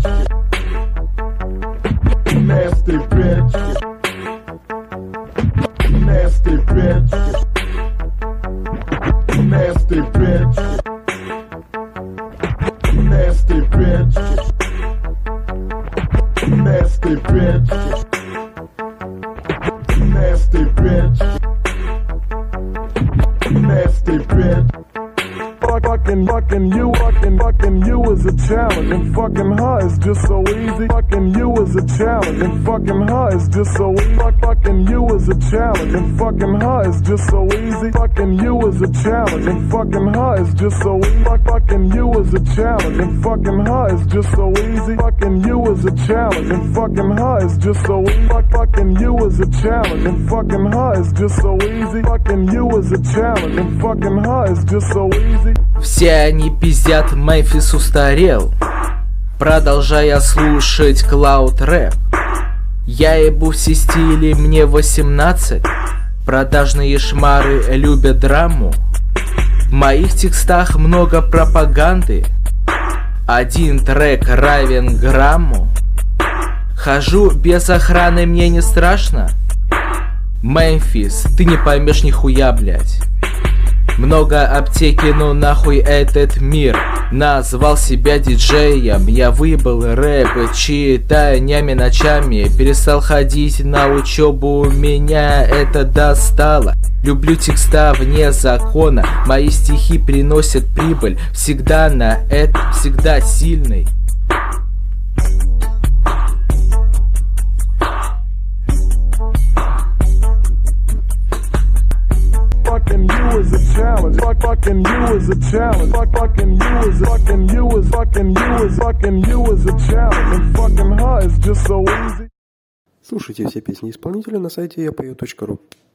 Nasty bitch. Nasty bitch. Nasty bitch. Nasty bitch. Nasty bitch. Nasty bitch. Nasty bitch. Fucking you is a challenge, and fucking her is just so easy. Fucking you is a challenge, and fucking her is just so easy. Fucking you is a challenge, and fucking her is just so easy. Fucking you is a challenge, and fucking her is just so easy. Fucking you is a challenge, and fucking her is just so easy. Fucking you is a challenge, and fucking her is just so easy. Fucking you is a challenge, and fucking her is just so easy. Fucking you is a challenge, and fucking her is just so easy. Все они пиздят, Мемфис устарел, продолжая слушать клауд рэп. Я ебу все стили, мне 18. Продажные шмары любят драму. В моих текстах много пропаганды. Один трек равен грамму. Хожу без охраны, мне не страшно. Мемфис, ты не поймешь нихуя, блять. Много аптеки, ну нахуй этот мир. Назвал себя диджеем, я выбыл рэп, читая днями ночами. Перестал ходить на учебу, меня это достало. Люблю текста вне закона, мои стихи приносят прибыль. Всегда на это, всегда сильный. Fucking you is a challenge. Fucking you is a challenge. Fucking you is a challenge. And fucking her is just so easy. Слушайте все песни исполнителя на сайте yapoe.ru.